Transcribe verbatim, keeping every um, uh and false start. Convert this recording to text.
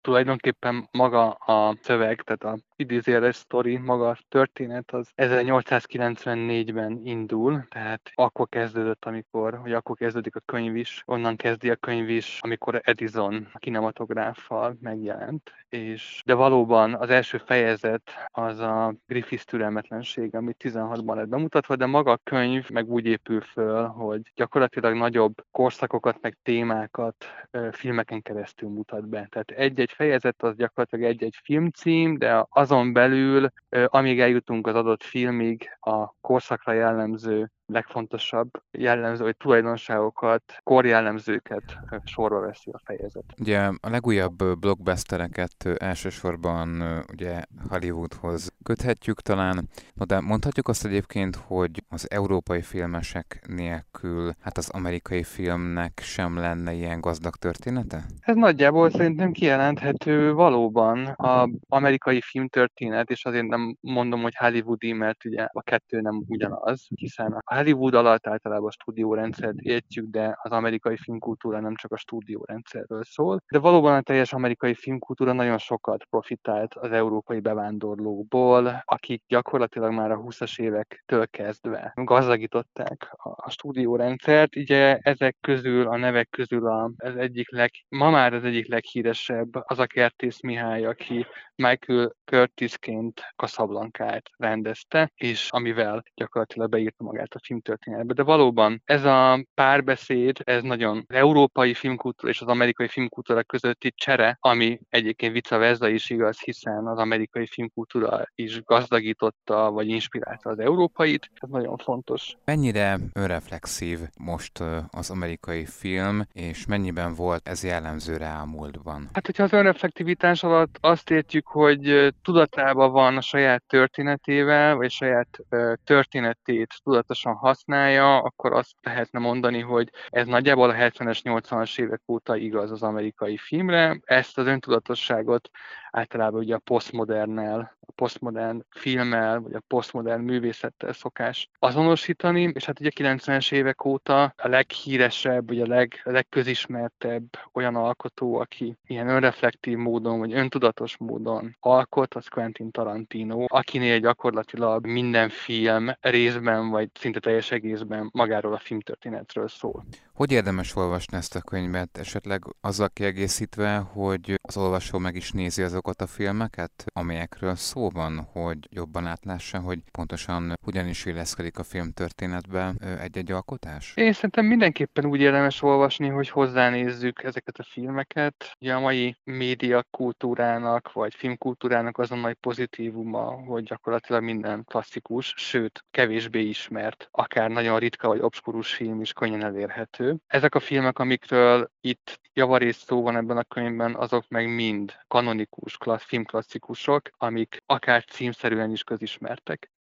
Tulajdonképpen maga a szöveg, tehát a idézőjeles sztori, maga a történet az ezernyolcszázkilencvennégyben indul, tehát akkor kezdődött, amikor, vagy akkor kezdődik a könyv is, onnan kezdi a könyv is, amikor Edison a kinematográffal megjelent. És, de valóban az első fejezet az a Griffith türelmetlensége, ami tizenhatban lett bemutatva, de maga a könyv meg úgy épül föl, hogy gyakorlatilag nagyobb korszakokat, meg témákat ö, filmeken keresztül mutat be. Tehát egy-egy fejezet az gyakorlatilag egy-egy filmcím, de azon belül, ö, amíg eljutunk az adott filmig, a korszakra jellemző legfontosabb jellemző, vagy tulajdonságokat, korjellemzőket ö, sorba veszi a fejezet. Ugye a legújabb ö, blockbustereket ö, elsősorban ö, ugye Hollywoodhoz köthetjük talán, no de mondhatjuk azt egyébként, hogy az európai filmesek nélkül, hát az amerikai filmnek sem lenne ilyen gazdag története? Ez nagyjából szerintem kijelenthető valóban az amerikai filmtörténet, és azért nem mondom, hogy hollywoodi, mert ugye a kettő nem ugyanaz, hiszen a Hollywood alatt általában a stúdiórendszert értjük, de az amerikai filmkultúra nem csak a stúdiórendszerről szól. De valóban a teljes amerikai filmkultúra nagyon sokat profitált az európai bevándorlókból, akik gyakorlatilag már a húszas évektől kezdve gazdagították a, a stúdiórendszert. Ugye ezek közül, a nevek közül a, az egyik leg, ma már az egyik leghíresebb az a Kertész Mihály, aki Michael Curtisként Casablancát rendezte, és amivel gyakorlatilag beírta magát a filmtörténetbe. De valóban ez a párbeszéd, ez nagyon az európai filmkultúra és az amerikai filmkultúra közötti csere, ami egyébként vice versa is igaz, hiszen az amerikai filmkultúra is gazdagította, vagy inspirálta az európait. Ez nagyon fontos. Mennyire önreflexív most ö, az amerikai film, és mennyiben volt ez jellemző rá a múltban? Hát, hogyha az önreflektivitás alatt azt értjük, hogy ö, tudatában van a saját történetével, vagy saját ö, történetét tudatosan használja, akkor azt lehetne mondani, hogy ez nagyjából a hetvenes, nyolcvanas évek óta igaz az amerikai filmre. Ezt az öntudatosságot általában ugye a posztmodernnel, a posztmodern filmmel, vagy a posztmodern művészettel szokás azonosítani, és hát ugye a kilencvenes évek óta a leghíresebb, vagy a leg, a legközismertebb olyan alkotó, aki ilyen önreflektív módon, vagy öntudatos módon alkot, az Quentin Tarantino, akinél gyakorlatilag minden film részben, vagy szinte teljes egészben magáról a filmtörténetről szól. Hogy érdemes olvasni ezt a könyvet? Esetleg azzal kiegészítve, hogy az olvasó meg is nézi azokat a filmeket, amelyekről szó van, hogy jobban átlássa, hogy pontosan hogyan is illeszkedik a filmtörténetbe ö, egy-egy alkotás? Én szerintem mindenképpen úgy érdemes olvasni, hogy hozzánézzük ezeket a filmeket. Ugye a mai média kultúrának, vagy filmkultúrának az a nagy pozitívuma, hogy gyakorlatilag minden klasszikus, sőt, kevésbé ismert, akár nagyon ritka vagy obskurus film is könnyen elérhető. Ezek a filmek, amikről itt javarészt szó van ebben a könyvben, azok meg mind kanonikus klassz, filmklasszikusok, amik akár címszerűen is közismertek.